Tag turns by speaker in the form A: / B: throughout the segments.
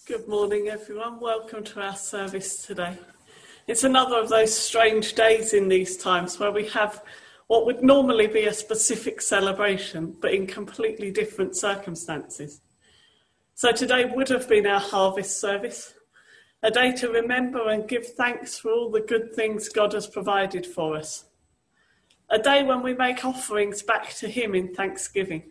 A: Good morning, everyone. Welcome to our service today. It's another of those strange days in these times where we have what would normally be a specific celebration, but in completely different circumstances. So today would have been our harvest service, a day to remember and give thanks for all the good things God has provided for us. A day when we make offerings back to Him in thanksgiving.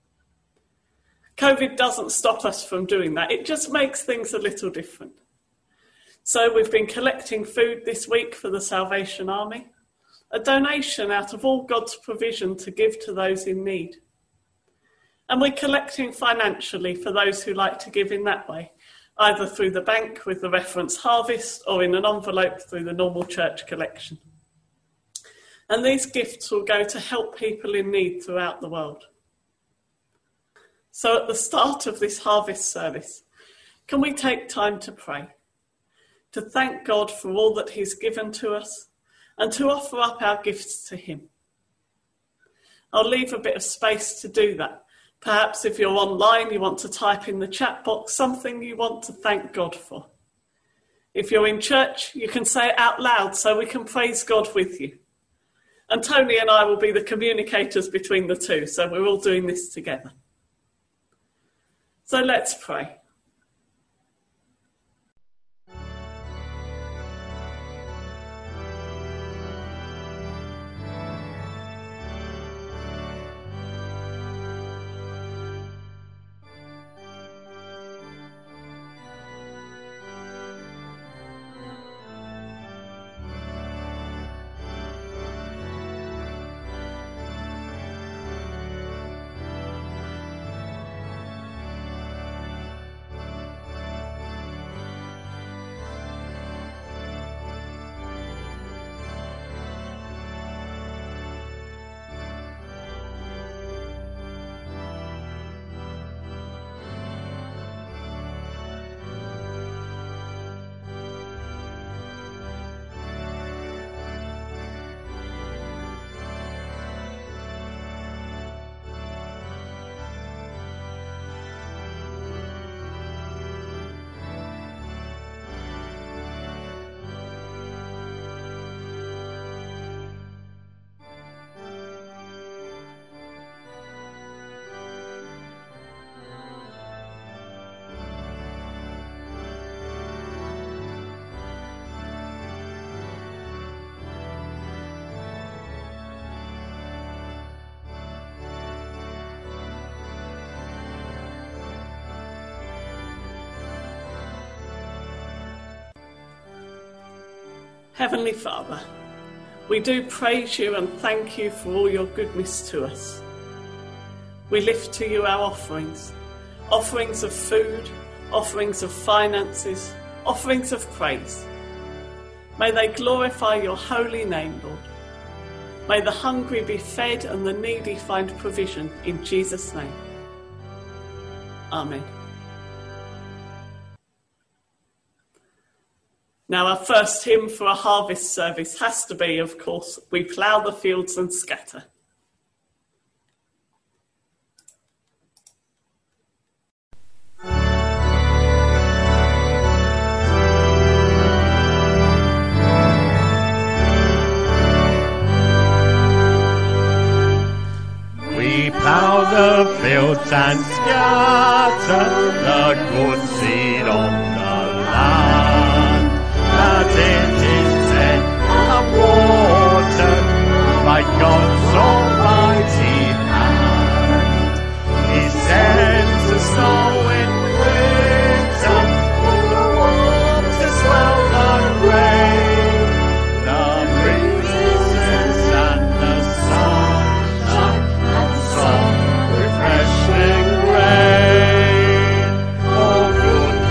A: COVID doesn't stop us from doing that. It just makes things a little different. So we've been collecting food this week for the Salvation Army, a donation out of all God's provision to give to those in need. And we're collecting financially for those who like to give in that way, either through the bank with the reference harvest or in an envelope through the normal church collection. And these gifts will go to help people in need throughout the world. So at the start of this harvest service, can we take time to pray, to thank God for all that He's given to us, and to offer up our gifts to Him? I'll leave a bit of space to do that. Perhaps if you're online, you want to type in the chat box something you want to thank God for. If you're in church, you can say it out loud so we can praise God with you. And Tony and I will be the communicators between the two, so we're all doing this together. So let's pray. Heavenly Father, we do praise you and thank you for all your goodness to us. We lift to you our offerings of food, offerings of finances, offerings of praise. May they glorify your holy name, Lord. May the hungry be fed and the needy find provision in Jesus' name. Amen. Now, our first hymn for a harvest service has to be, of course, We Plough the Fields and Scatter.
B: We plough the fields and scatter the good seed on the land. That it is fed and watered by God's almighty hand. He sends the snow in winter, the waters swell the rain, the breezes and the sunshine and soft refreshing rain. Oh, good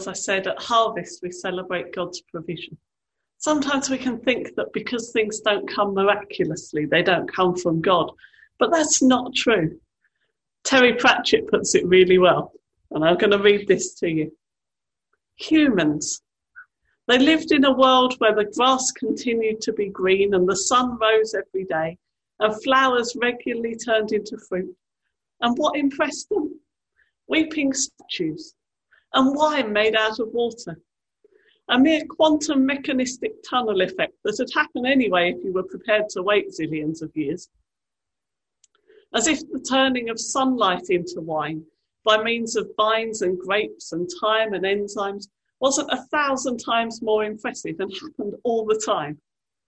A: as I said, at harvest, we celebrate God's provision. Sometimes we can think that because things don't come miraculously, they don't come from God. But that's not true. Terry Pratchett puts it really well, and I'm going to read this to you. Humans, they lived in a world where the grass continued to be green and the sun rose every day and flowers regularly turned into fruit. And what impressed them? Weeping statues and wine made out of water. A mere quantum mechanistic tunnel effect that had happened anyway if you were prepared to wait zillions of years. As if the turning of sunlight into wine by means of vines and grapes and thyme and enzymes wasn't 1,000 times more impressive and happened all the time.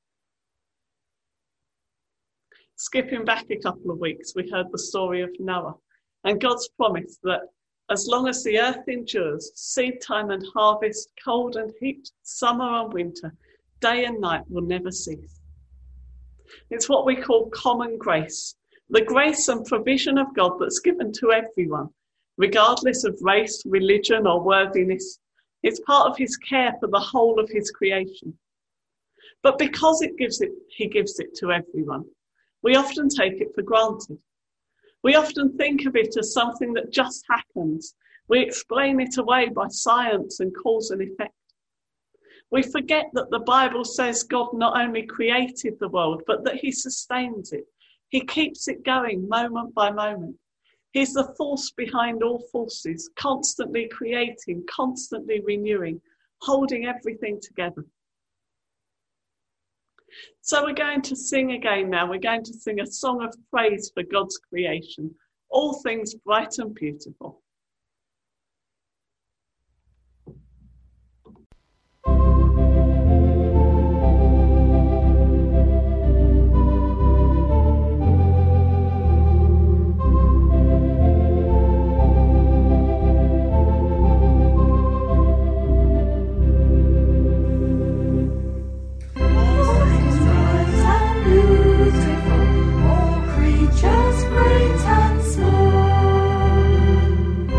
A: Skipping back a couple of weeks, we heard the story of Noah and God's promise that as long as the earth endures, seed time and harvest, cold and heat, summer and winter, day and night will never cease. It's what we call common grace, the grace and provision of God that's given to everyone, regardless of race, religion or worthiness. It's part of his care for the whole of his creation. But because he gives it to everyone, we often take it for granted. We often think of it as something that just happens. We explain it away by science and cause and effect. We forget that the Bible says God not only created the world, but that he sustains it. He keeps it going moment by moment. He's the force behind all forces, constantly creating, constantly renewing, holding everything together. So we're going to sing again now. We're going to sing a song of praise for God's creation, all things bright and beautiful.
C: All creatures great and small.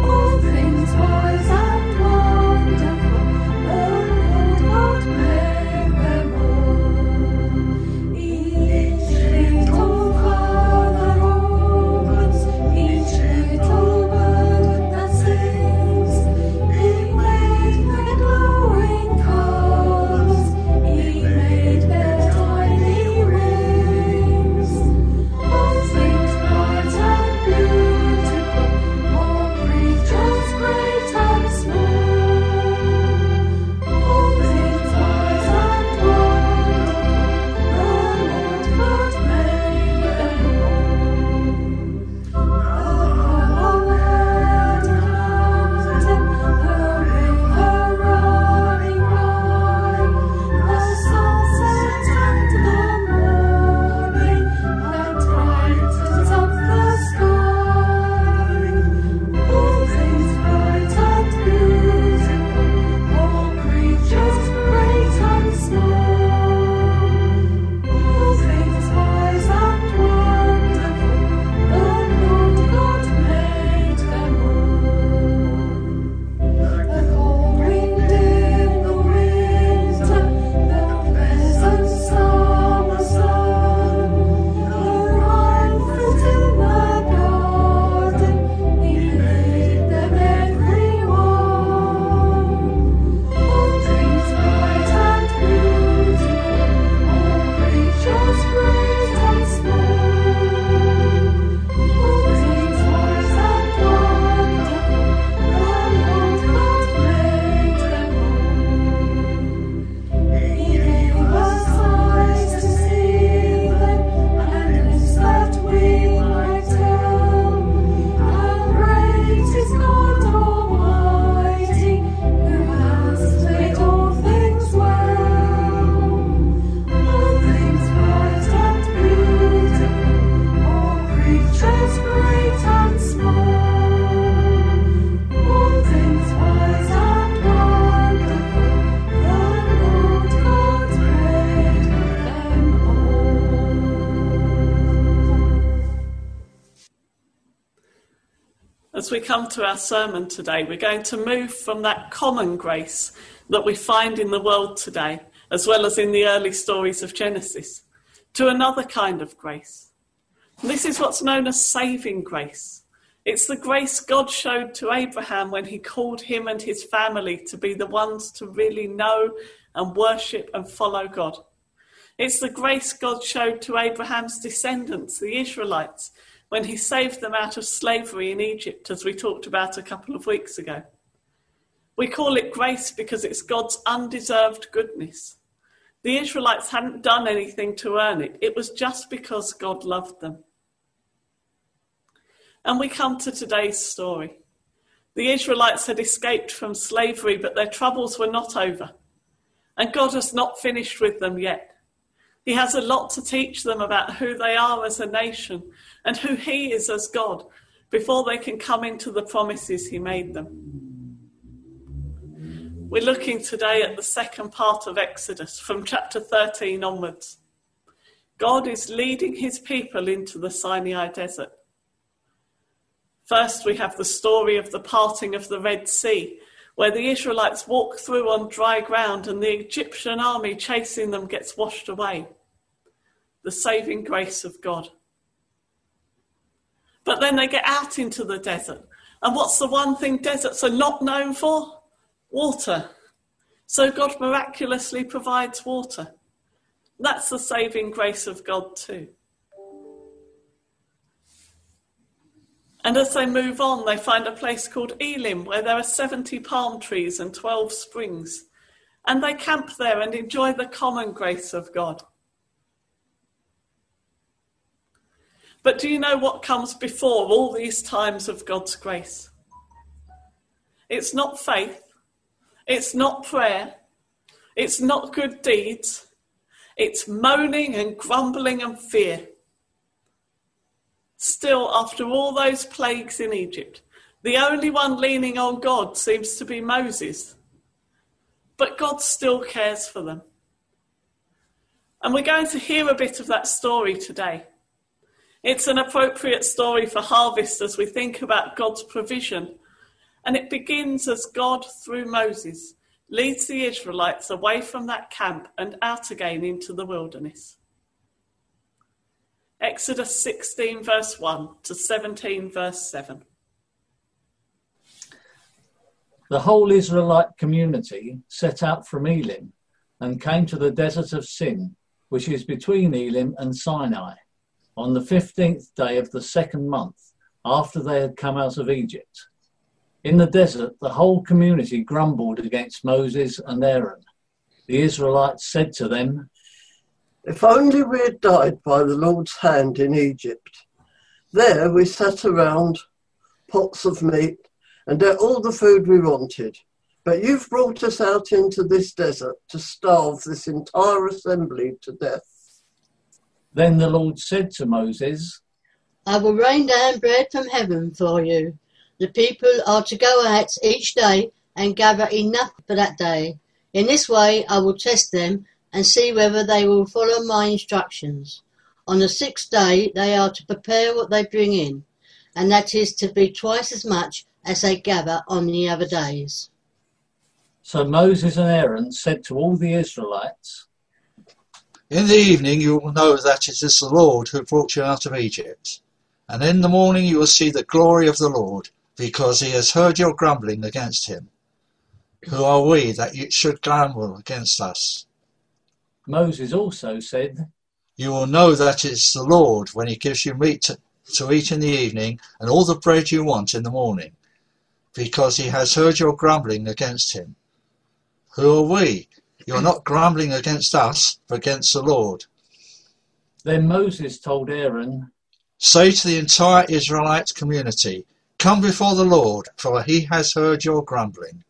A: as we come to our sermon today, we're going to move from that common grace that we find in the world today, as well as in the early stories of Genesis, to another kind of grace. And this is what's known as saving grace. It's the grace God showed to Abraham when he called him and his family to be the ones to really know and worship and follow God. It's the grace God showed to Abraham's descendants, the Israelites, when he saved them out of slavery in Egypt, as we talked about a couple of weeks ago. We call it grace because it's God's undeserved goodness. The Israelites hadn't done anything to earn it. It was just because God loved them. And we come to today's story. The Israelites had escaped from slavery, but their troubles were not over. And God has not finished with them yet. He has a lot to teach them about who they are as a nation and who he is as God before they can come into the promises he made them. We're looking today at the second part of Exodus, from chapter 13 onwards. God is leading his people into the Sinai desert. First, we have the story of the parting of the Red Sea, where the Israelites walk through on dry ground and the Egyptian army chasing them gets washed away. The saving grace of God. But then they get out into the desert. And what's the one thing deserts are not known for? Water. So God miraculously provides water. That's the saving grace of God too. And as they move on, they find a place called Elim, where there are 70 palm trees and 12 springs. And they camp there and enjoy the common grace of God. But do you know what comes before all these times of God's grace? It's not faith. It's not prayer. It's not good deeds. It's moaning and grumbling and fear. Still, after all those plagues in Egypt, the only one leaning on God seems to be Moses. But God still cares for them. And we're going to hear a bit of that story today. It's an appropriate story for harvest as we think about God's provision. And it begins as God, through Moses, leads the Israelites away from that camp and out again into the wilderness. Exodus 16 verse 1 to 17 verse 7.
C: The whole Israelite community set out from Elim and came to the desert of Sin, which is between Elim and Sinai, on the 15th day of the second month after they had come out of Egypt. In the desert, the whole community grumbled against Moses and Aaron. The Israelites said to them,
D: "If only we had died by the Lord's hand in Egypt. There we sat around pots of meat and ate all the food we wanted. But you've brought us out into this desert to starve this entire assembly to death."
C: Then the Lord said to Moses,
E: "I will rain down bread from heaven for you. The people are to go out each day and gather enough for that day. In this way I will test them and see whether they will follow my instructions. On the 6th day they are to prepare what they bring in, and that is to be twice as much as they gather on the other days."
C: So Moses and Aaron said to all the Israelites,
F: "In the evening you will know that it is the Lord who brought you out of Egypt. And in the morning you will see the glory of the Lord, because he has heard your grumbling against him. Who are we that you should grumble against us?"
C: Moses also said,
F: "You will know that it is the Lord when he gives you meat to eat in the evening and all the bread you want in the morning, because he has heard your grumbling against him. Who are we? You are not grumbling against us, but against the Lord."
C: Then Moses told Aaron,
F: "Say to the entire Israelite community, 'Come before the Lord, for he has heard your grumbling.'"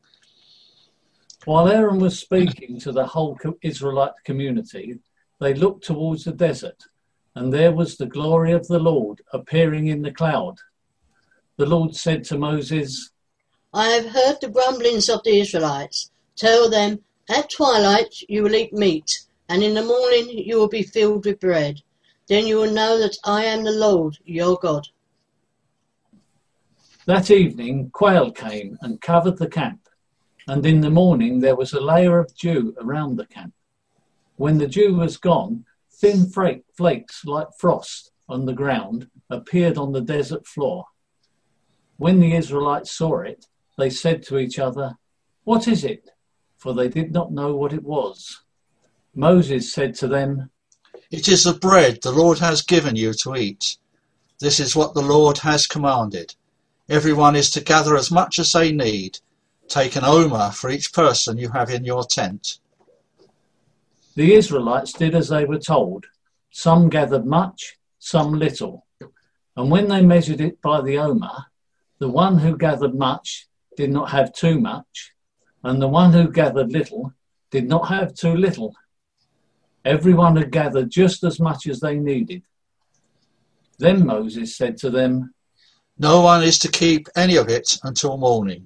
C: While Aaron was speaking to the whole Israelite community, they looked towards the desert, and there was the glory of the Lord appearing in the cloud. The Lord said to Moses,
E: "I have heard the grumblings of the Israelites. Tell them, at twilight you will eat meat, and in the morning you will be filled with bread. Then you will know that I am the Lord, your God."
C: That evening quail came and covered the camp, and in the morning there was a layer of dew around the camp. When the dew was gone, thin flakes like frost on the ground appeared on the desert floor. When the Israelites saw it, they said to each other, "What is it?" For they did not know what it was. Moses said to them,
F: "It is the bread the Lord has given you to eat. This is what the Lord has commanded. Everyone is to gather as much as they need. Take an omer for each person you have in your tent."
C: The Israelites did as they were told. Some gathered much, some little. And when they measured it by the omer, the one who gathered much did not have too much, and the one who gathered little did not have too little. Everyone had gathered just as much as they needed. Then Moses said to them,
F: "No one is to keep any of it until morning."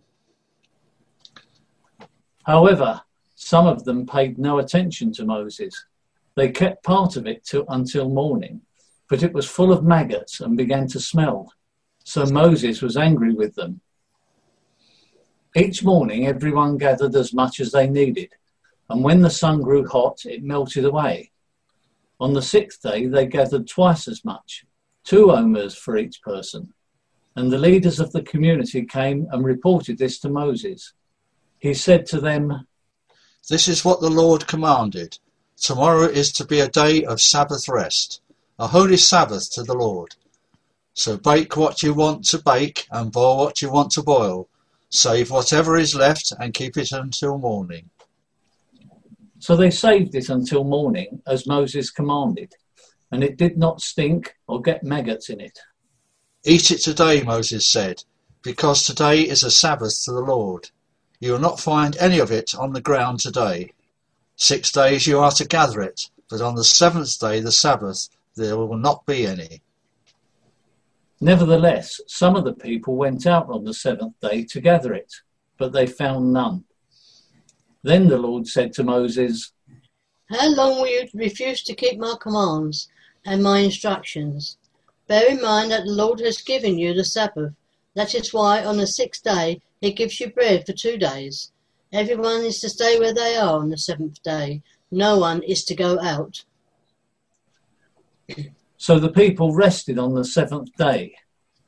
C: However, some of them paid no attention to Moses. They kept part of it until morning, but it was full of maggots and began to smell. So Moses was angry with them. Each morning everyone gathered as much as they needed, and when the sun grew hot, it melted away. On the 6th day they gathered twice as much, 2 omers for each person. And the leaders of the community came and reported this to Moses. He said to them,
F: "This is what the Lord commanded. Tomorrow is to be a day of Sabbath rest, a holy Sabbath to the Lord. So bake what you want to bake and boil what you want to boil. Save whatever is left and keep it until morning."
C: So they saved it until morning, as Moses commanded, and it did not stink or get maggots in it.
F: "Eat it today," Moses said, "because today is a Sabbath to the Lord. You will not find any of it on the ground today. 6 days you are to gather it, but on the 7th day, the Sabbath, there will not be any."
C: Nevertheless, some of the people went out on the 7th day to gather it, but they found none. Then the Lord said to Moses,
E: "How long will you refuse to keep my commands and my instructions? Bear in mind that the Lord has given you the Sabbath. That is why on the 6th day he gives you bread for 2 days. Everyone is to stay where they are on the 7th day. No one is to go out."
C: So the people rested on the 7th day.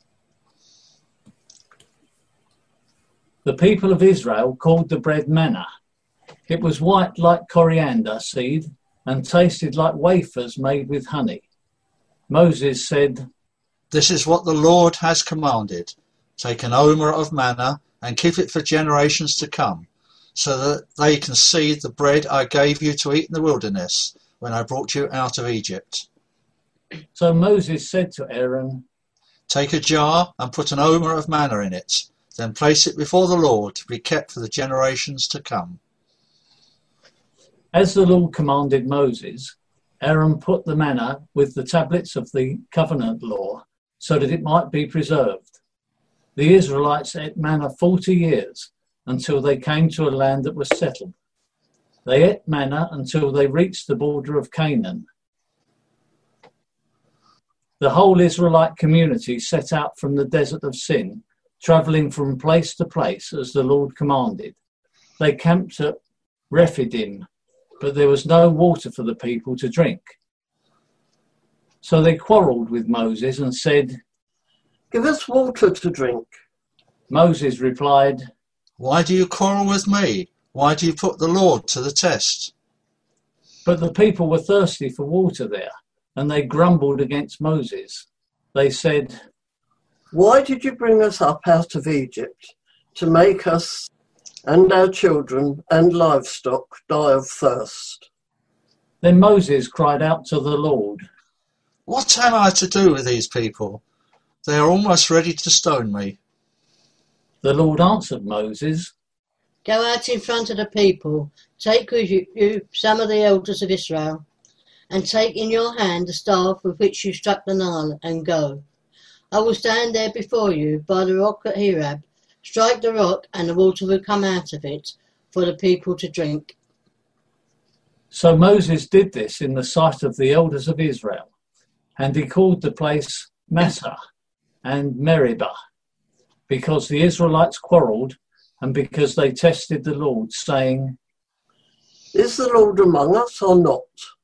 C: The people of Israel called the bread manna. It was white like coriander seed and tasted like wafers made with honey. Moses said,
F: "This is what the Lord has commanded. Take an omer of manna and keep it for generations to come, so that they can see the bread I gave you to eat in the wilderness when I brought you out of Egypt."
C: So Moses said to Aaron,
F: "Take a jar and put an omer of manna in it, then place it before the Lord to be kept for the generations to come."
C: As the Lord commanded Moses, Aaron put the manna with the tablets of the covenant law so that it might be preserved. The Israelites ate manna 40 years until they came to a land that was settled. They ate manna until they reached the border of Canaan. The whole Israelite community set out from the desert of Sin, travelling from place to place as the Lord commanded. They camped at Rephidim, but there was no water for the people to drink. So they quarrelled with Moses and said,
D: "Give us water to drink."
C: Moses replied,
F: "Why do you quarrel with me? Why do you put the Lord to the test?"
C: But the people were thirsty for water there, and they grumbled against Moses. They said,
D: "Why did you bring us up out of Egypt to make us and our children and livestock die of thirst?"
C: Then Moses cried out to the Lord,
F: "What am I to do with these people? They are almost ready to stone me."
C: The Lord answered Moses,
E: "Go out in front of the people. Take with you some of the elders of Israel, and take in your hand the staff with which you struck the Nile, and go. I will stand there before you by the rock at Horeb. Strike the rock, and the water will come out of it for the people to drink."
C: So Moses did this in the sight of the elders of Israel, and he called the place Massah and Meribah. because the Israelites quarrelled and because they tested the Lord, saying,
D: "Is the Lord among us or not?"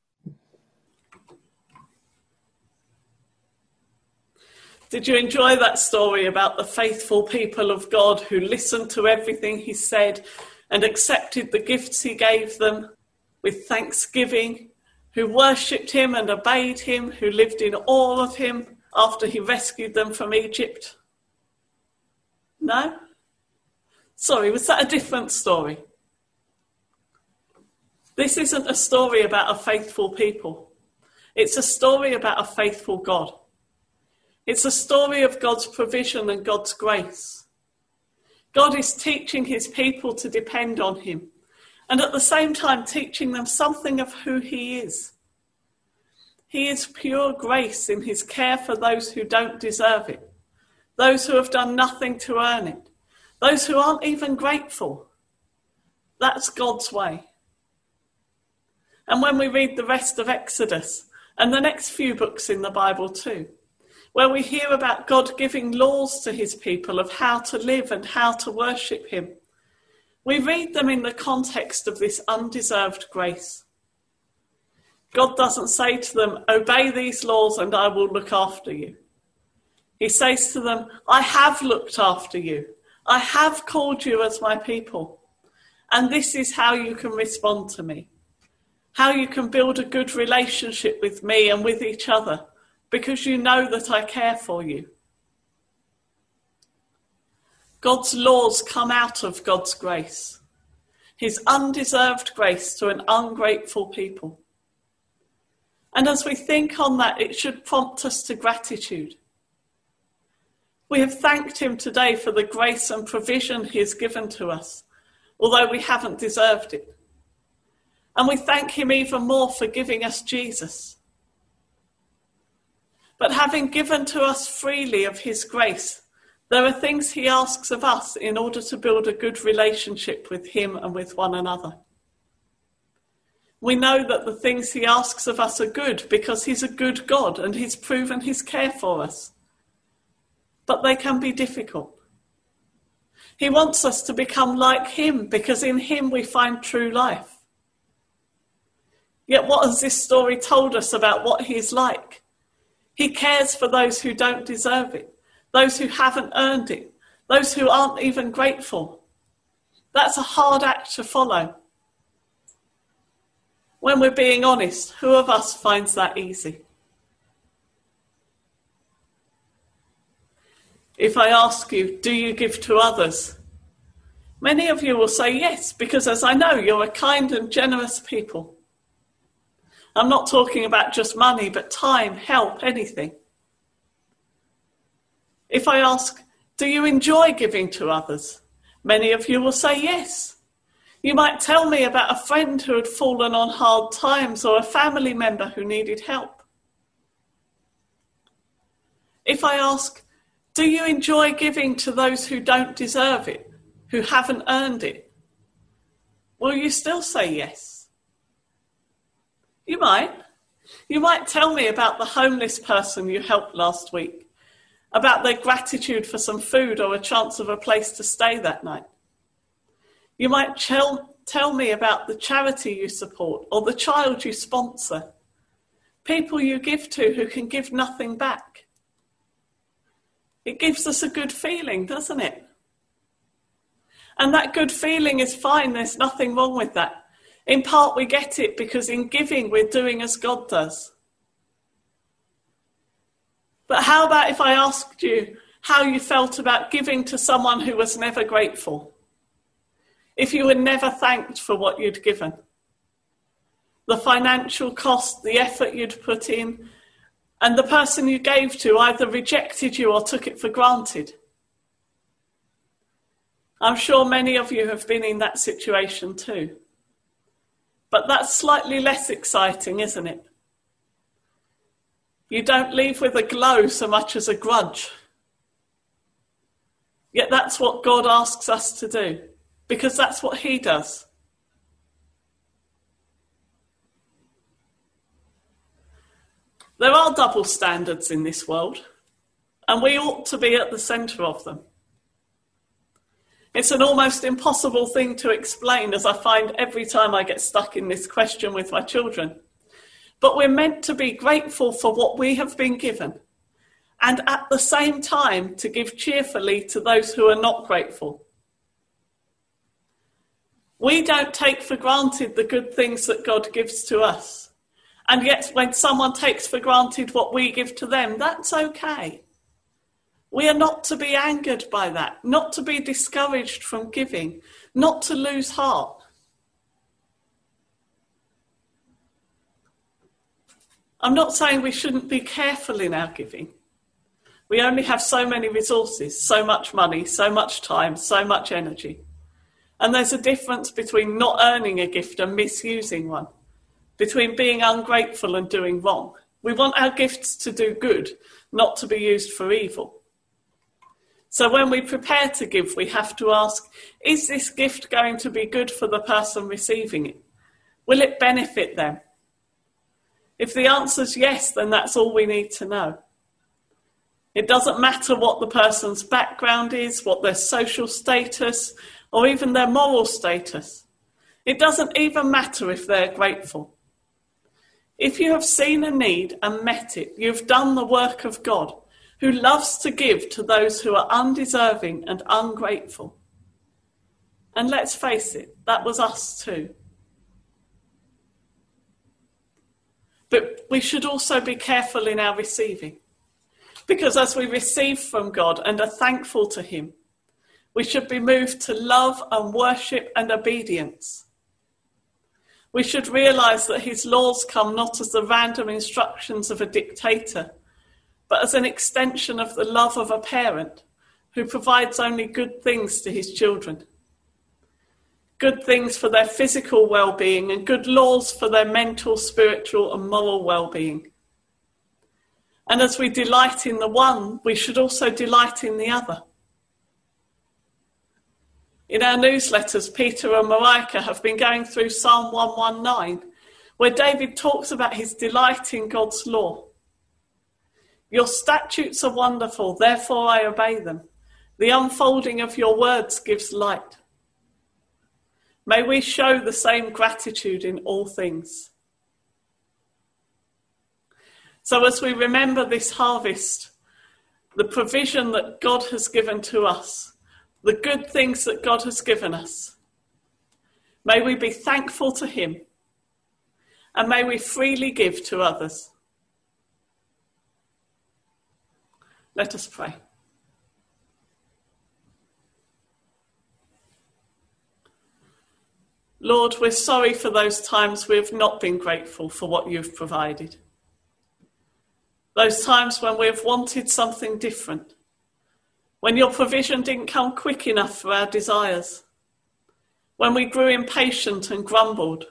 A: Did you enjoy that story about the faithful people of God who listened to everything he said and accepted the gifts he gave them with thanksgiving, who worshipped him and obeyed him, who lived in awe of him after he rescued them from Egypt? No? Sorry, was that a different story? This isn't a story about a faithful people. It's a story about a faithful God. It's a story of God's provision and God's grace. God is teaching his people to depend on him, and at the same time teaching them something of who he is. He is pure grace in his care for those who don't deserve it, those who have done nothing to earn it, those who aren't even grateful. That's God's way. And when we read the rest of Exodus, and the next few books in the Bible too, where we hear about God giving laws to his people of how to live and how to worship him, we read them in the context of this undeserved grace. God doesn't say to them, "Obey these laws and I will look after you." He says to them, "I have looked after you. I have called you as my people. And this is how you can respond to me, how you can build a good relationship with me and with each other, because you know that I care for you." God's laws come out of God's grace, his undeserved grace to an ungrateful people. And as we think on that, it should prompt us to gratitude. We have thanked him today for the grace and provision he has given to us, although we haven't deserved it. And we thank him even more for giving us Jesus. But having given to us freely of his grace, there are things he asks of us in order to build a good relationship with him and with one another. We know that the things he asks of us are good because he's a good God and he's proven his care for us. But they can be difficult. He wants us to become like him because in him we find true life. Yet what has this story told us about what he's like? He cares for those who don't deserve it, those who haven't earned it, those who aren't even grateful. That's a hard act to follow. When we're being honest, who of us finds that easy? If I ask you, do you give to others? Many of you will say yes, because as I know, you're a kind and generous people. I'm not talking about just money, but time, help, anything. If I ask, do you enjoy giving to others? Many of you will say yes. You might tell me about a friend who had fallen on hard times or a family member who needed help. If I ask, do you enjoy giving to those who don't deserve it, who haven't earned it? Will you still say yes? You might. You might tell me about the homeless person you helped last week, about their gratitude for some food or a chance of a place to stay that night. You might tell me about the charity you support or the child you sponsor, people you give to who can give nothing back. It gives us a good feeling, doesn't it? And that good feeling is fine, there's nothing wrong with that. In part, we get it because in giving, we're doing as God does. But how about if I asked you how you felt about giving to someone who was never grateful? If you were never thanked for what you'd given? The financial cost, the effort you'd put in, and the person you gave to either rejected you or took it for granted. I'm sure many of you have been in that situation too. But that's slightly less exciting, isn't it? You don't leave with a glow so much as a grudge. Yet that's what God asks us to do, because that's what he does. There are double standards in this world, and we ought to be at the centre of them. It's an almost impossible thing to explain, as I find every time I get stuck in this question with my children. But we're meant to be grateful for what we have been given, and at the same time to give cheerfully to those who are not grateful. We don't take for granted the good things that God gives to us. And yet when someone takes for granted what we give to them, that's okay. We are not to be angered by that, not to be discouraged from giving, not to lose heart. I'm not saying we shouldn't be careful in our giving. We only have so many resources, so much money, so much time, so much energy. And there's a difference between not earning a gift and misusing one, between being ungrateful and doing wrong. We want our gifts to do good, not to be used for evil. So when we prepare to give, we have to ask, is this gift going to be good for the person receiving it? Will it benefit them? If the answer's yes, then that's all we need to know. It doesn't matter what the person's background is, what their social status, or even their moral status. It doesn't even matter if they're grateful. If you have seen a need and met it, you've done the work of God, who loves to give to those who are undeserving and ungrateful. And let's face it, that was us too. But we should also be careful in our receiving, because as we receive from God and are thankful to him, we should be moved to love and worship and obedience. We should realise that his laws come not as the random instructions of a dictator, but as an extension of the love of a parent who provides only good things to his children. Good things for their physical well-being and good laws for their mental, spiritual and moral well-being. And as we delight in the one, we should also delight in the other. In our newsletters, Peter and Marika have been going through Psalm 119, where David talks about his delight in God's law. Your statutes are wonderful, therefore I obey them. The unfolding of your words gives light. May we show the same gratitude in all things. So as we remember this harvest, the provision that God has given to us, the good things that God has given us, may we be thankful to him and may we freely give to others. Let us pray. Lord, we're sorry for those times we have not been grateful for what you've provided. Those times when we have wanted something different, when your provision didn't come quick enough for our desires, when we grew impatient and grumbled.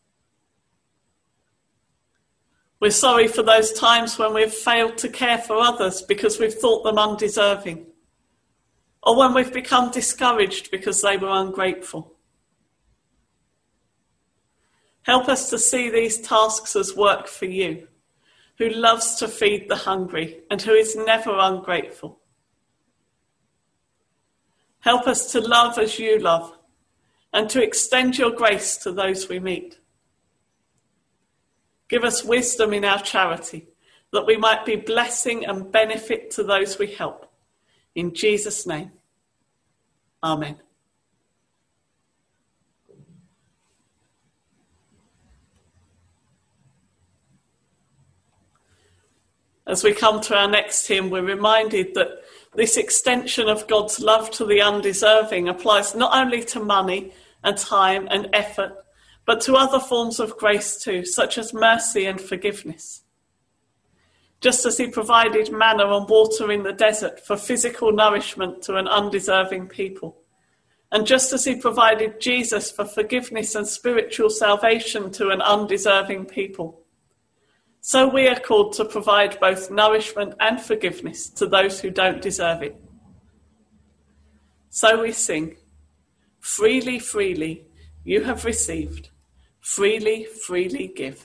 A: We're sorry for those times when we've failed to care for others because we've thought them undeserving, or when we've become discouraged because they were ungrateful. Help us to see these tasks as work for you, who loves to feed the hungry and who is never ungrateful. Help us to love as you love and to extend your grace to those we meet. Give us wisdom in our charity, that we might be blessing and benefit to those we help. In Jesus' name, amen. As we come to our next hymn, we're reminded that this extension of God's love to the undeserving applies not only to money and time and effort, but to other forms of grace too, such as mercy and forgiveness. Just as he provided manna and water in the desert for physical nourishment to an undeserving people, and just as he provided Jesus for forgiveness and spiritual salvation to an undeserving people, so we are called to provide both nourishment and forgiveness to those who don't deserve it. So we sing, freely, freely you have received, freely, freely give.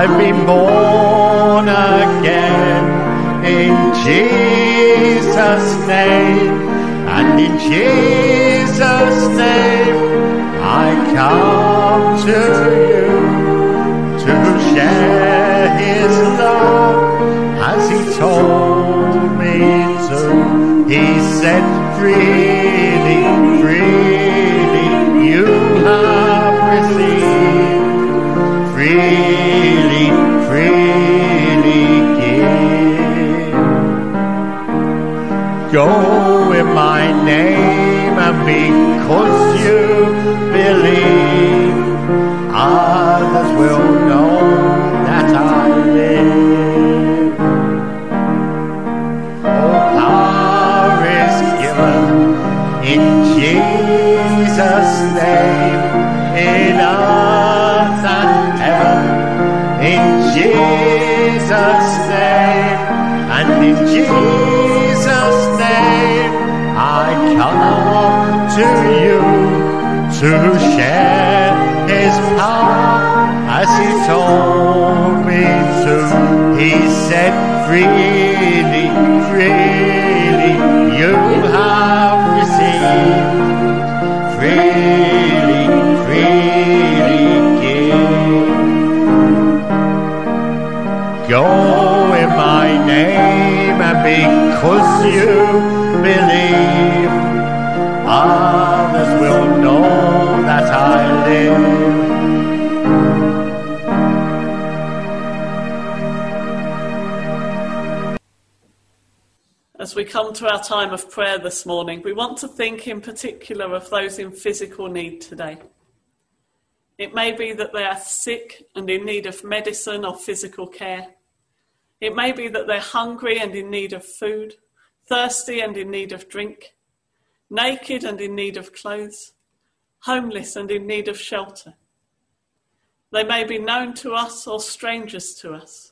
B: I've been born again in Jesus' name, and in Jesus' name I come to you to share his love as he told me to. He said, freely, freely you have received, freely, freely give. Go in my name, and because you believe, others will know that I live. All power is given in Jesus' name, in earth and heaven, in Jesus' name, and in Jesus' name I come to you to share his power as he told me to. He said, freely, freely you have received, freely, freely give. Go in my name, and because you believe, others will know that I live.
A: As we come to our time of prayer this morning, we want to think in particular of those in physical need today. It may be that they are sick and in need of medicine or physical care. It may be that they're hungry and in need of food, thirsty and in need of drink, naked and in need of clothes, homeless and in need of shelter. They may be known to us or strangers to us.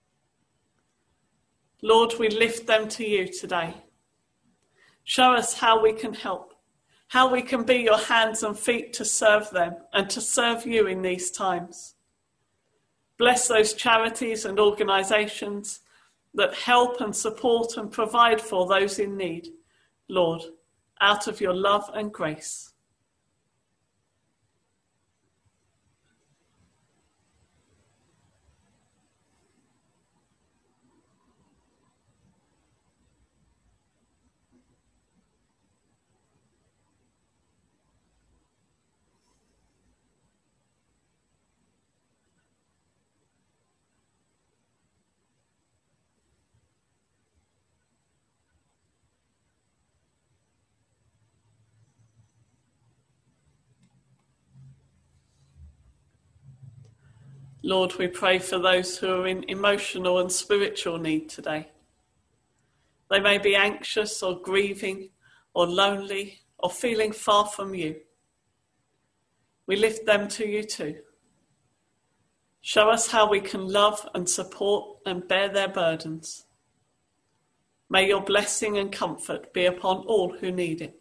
A: Lord, we lift them to you today. Show us how we can help, how we can be your hands and feet to serve them and to serve you in these times. Bless those charities and organisations that help and support and provide for those in need, Lord, out of your love and grace. Lord, we pray for those who are in emotional and spiritual need today. They may be anxious or grieving or lonely or feeling far from you. We lift them to you too. Show us how we can love and support and bear their burdens. May your blessing and comfort be upon all who need it.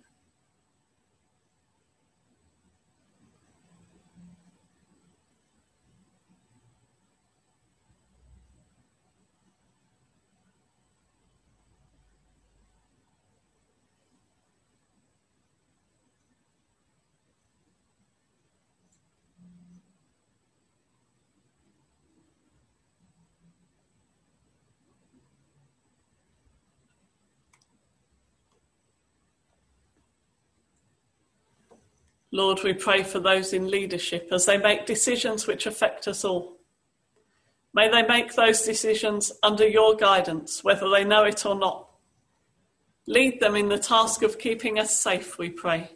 A: Lord, we pray for those in leadership as they make decisions which affect us all. May they make those decisions under your guidance, whether they know it or not. Lead them in the task of keeping us safe, we pray.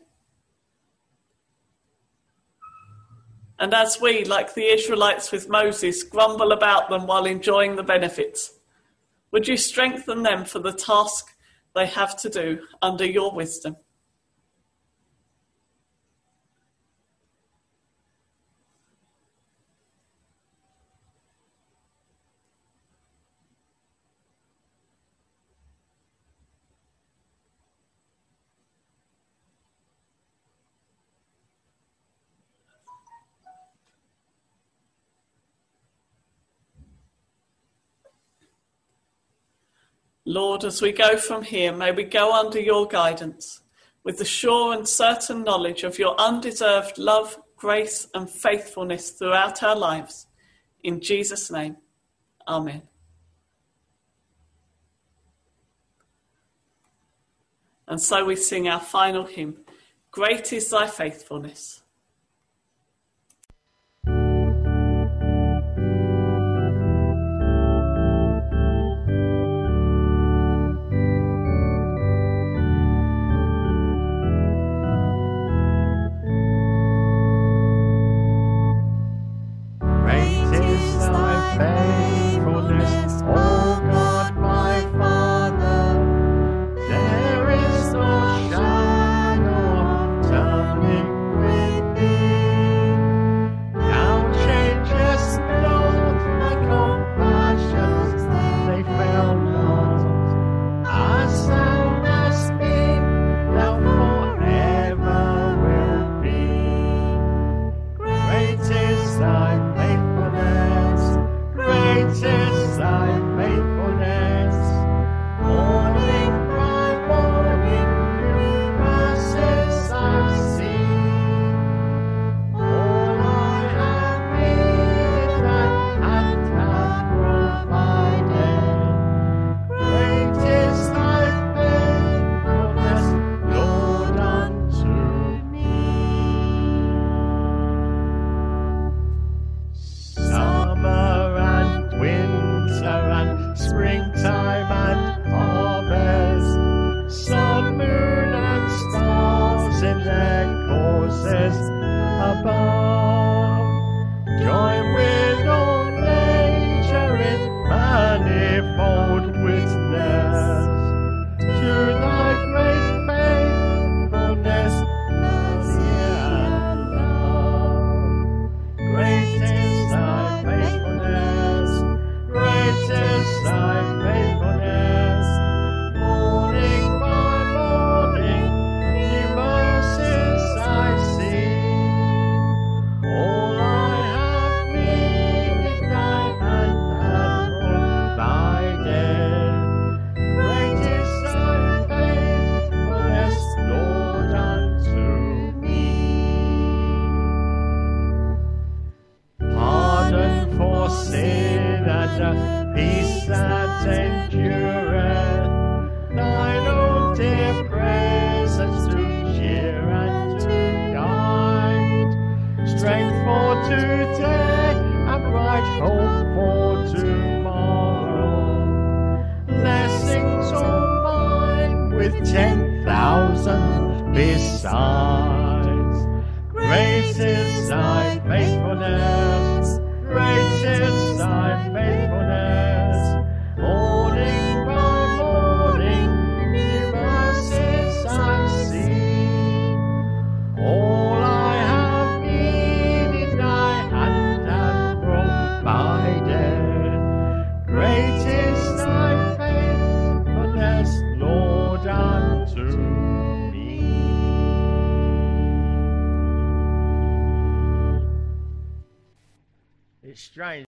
A: And as we, like the Israelites with Moses, grumble about them while enjoying the benefits, would you strengthen them for the task they have to do under your wisdom? Lord, as we go from here, may we go under your guidance with the sure and certain knowledge of your undeserved love, grace and faithfulness throughout our lives. In Jesus' name, amen. And so we sing our final hymn, Great is Thy Faithfulness.
B: It's strange.